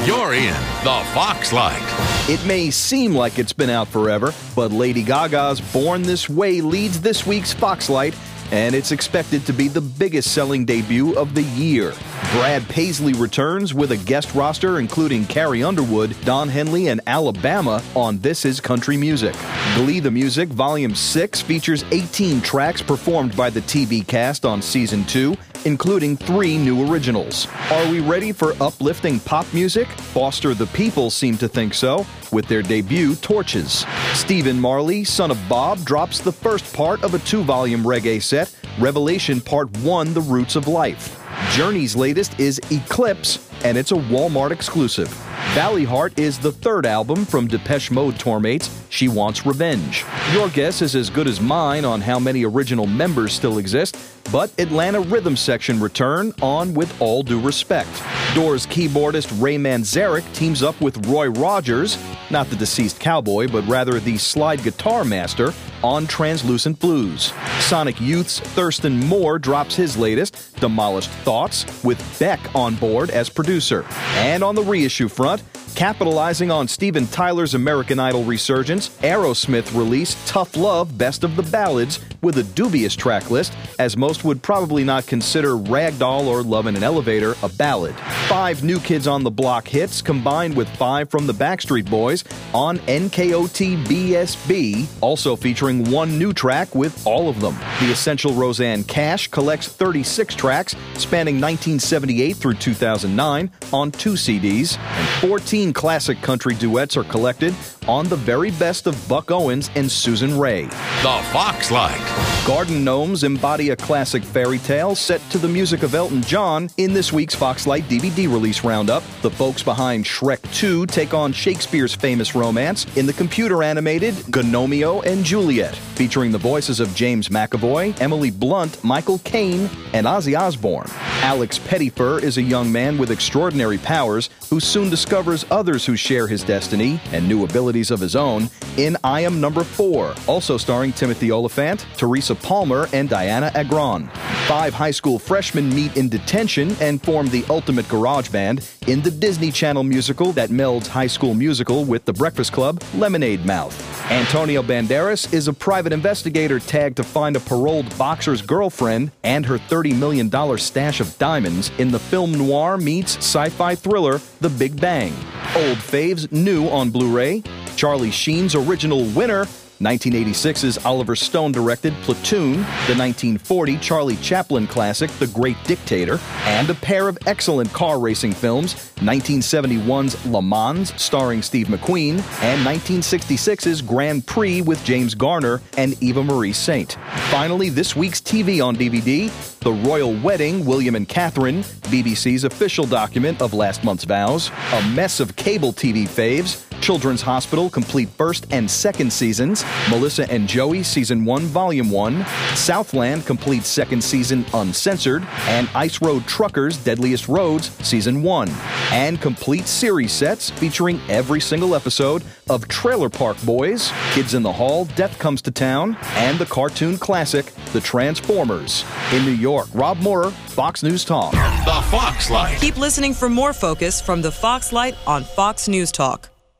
You're in the Foxlight. It may seem like it's been out forever, but Lady Gaga's Born This Way leads this week's Foxlight, and it's expected to be the biggest selling debut of the year. Brad Paisley returns with a guest roster including Carrie Underwood, Don Henley, and Alabama on This Is Country Music. Glee the Music Volume 6 features 18 tracks performed by the TV cast on Season 2, including 3 new originals. Are we ready for uplifting pop music? Foster the People seem to think so, with their debut Torches. Stephen Marley, son of Bob, drops the first part of a 2-volume reggae set, Revelation Part 1, The Roots of Life. Journey's latest is Eclipse, and it's a Walmart exclusive. Valley Heart is the 3rd album from Depeche Mode tourmates, She Wants Revenge. Your guess is as good as mine on how many original members still exist, but Atlanta Rhythm Section return on With All Due Respect. Doors keyboardist Ray Manzarek teams up with Roy Rogers, not the deceased cowboy, but rather the slide guitar master, on Translucent Blues. Sonic Youth's Thurston Moore drops his latest, Demolished Thoughts, with Beck on board as producer. And on the reissue front, capitalizing on Steven Tyler's American Idol resurgence, Aerosmith released Tough Love Best of the Ballads with a dubious track list, as most would probably not consider Ragdoll or Love in an Elevator a ballad. 5 New Kids on the Block hits combined with 5 from the Backstreet Boys on NKOT BSB, also featuring 1 new track with all of them. The Essential Roseanne Cash collects 36 tracks spanning 1978 through 2009 on 2 CDs, and 14 classic country duets are collected on the very best of Buck Owens and Susan Rae. The Foxlight. Garden gnomes embody a classic fairy tale set to the music of Elton John in this week's Foxlight DVD release roundup. The folks behind Shrek 2 take on Shakespeare's famous romance in the computer-animated Gnomeo and Juliet, featuring the voices of James McAvoy, Emily Blunt, Michael Caine, and Ozzy Osbourne. Alex Pettyfer is a young man with extraordinary powers who soon discovers others who share his destiny and new abilities of his own in I Am Number 4, also starring Timothy Olyphant, Teresa Palmer, and Diana Agron. 5 high school freshmen meet in detention and form the ultimate garage band in the Disney Channel musical that melds High School Musical with The Breakfast Club, Lemonade Mouth. Antonio Banderas is a private investigator tagged to find a paroled boxer's girlfriend and her $30 million stash of diamonds in the film noir meets sci-fi thriller The Big Bang. Old faves new on Blu-ray, Charlie Sheen's original winner, 1986's Oliver Stone-directed Platoon, the 1940 Charlie Chaplin classic The Great Dictator, and a pair of excellent car racing films, 1971's Le Mans starring Steve McQueen, and 1966's Grand Prix with James Garner and Eva Marie Saint. Finally, this week's TV on DVD, The Royal Wedding, William and Catherine, BBC's official document of last month's vows, a mess of cable TV faves, Children's Hospital complete 1st and 2nd seasons, Melissa and Joey Season 1 Volume 1, Southland complete 2nd season uncensored, and Ice Road Truckers Deadliest Roads Season 1, and complete series sets featuring every single episode of Trailer Park Boys, Kids in the Hall, Death Comes to Town, and the cartoon classic The Transformers. In New York, Rob Moorer, Fox News Talk. The Foxlight. Keep listening for more focus from the Foxlight on Fox News Talk.